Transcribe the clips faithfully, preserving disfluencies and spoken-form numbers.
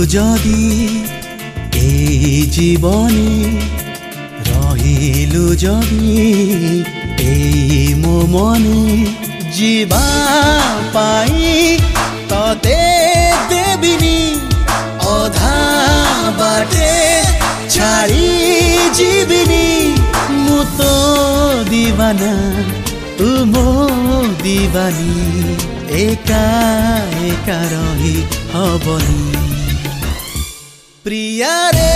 जदि এই জীবনে রহিলু যদি এই মো মনে जीवा पाई तते देबिनी अधा बाटे छाड़ी जीविनी मु तो दीवाना तू मो दीवानी एका एका रही हबनी प्रिया रे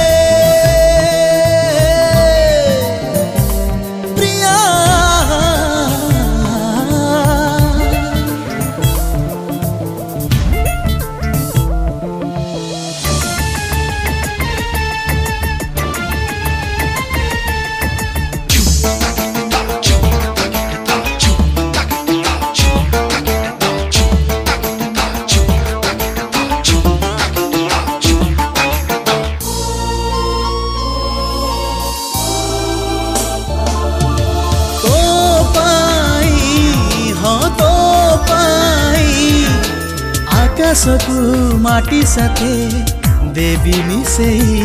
आकाशकु माटी साथे देवी मिसेई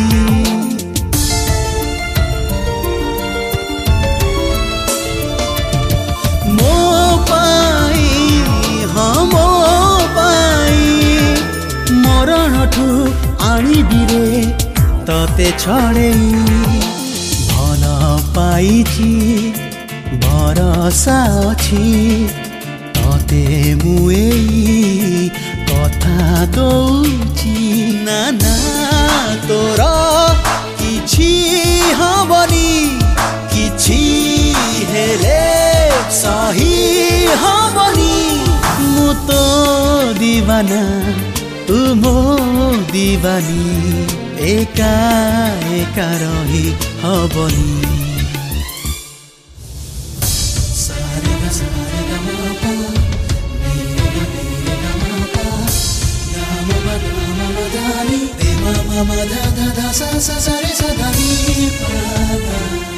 मो पाई हाँ मो पाई मरणठु आनिबी रे तते छड़ेई भल पाइछि भरसा अछि तते मुएई कथा दौची ना ना तोर किछि हबनी किछि हेले सही हबनी मु तो दीवाना तू मो दीवानी एका एका रही हबनी सारे गा सारे गा मा पा mama da da da sa sa sa re sa da ni pa da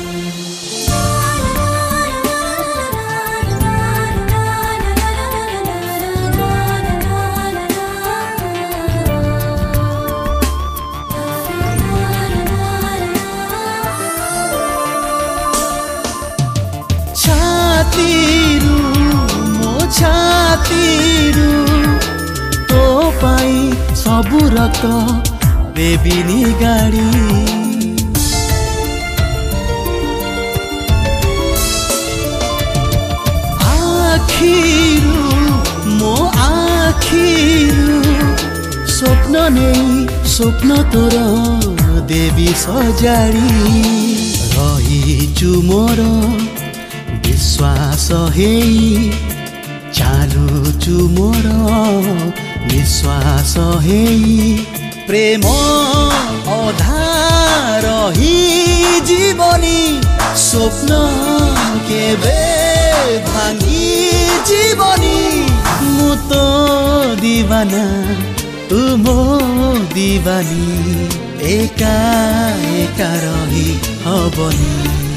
छातीरू मो छातीरू तो पाई सबु रक्त बेबिनी गाड़ी आखिरू मो आखिरू स्वप्न नहीं स्वप्न तोर देवी सजाड़ी रहीचु मोर विश्वास हेई चालुचु मोर विश्वास हेई प्रेम अधा रही जीवनी स्वप्न केबे भांगी जीवनी मु तो दीवाना तू मो दीवानी एका एका रही हबनी।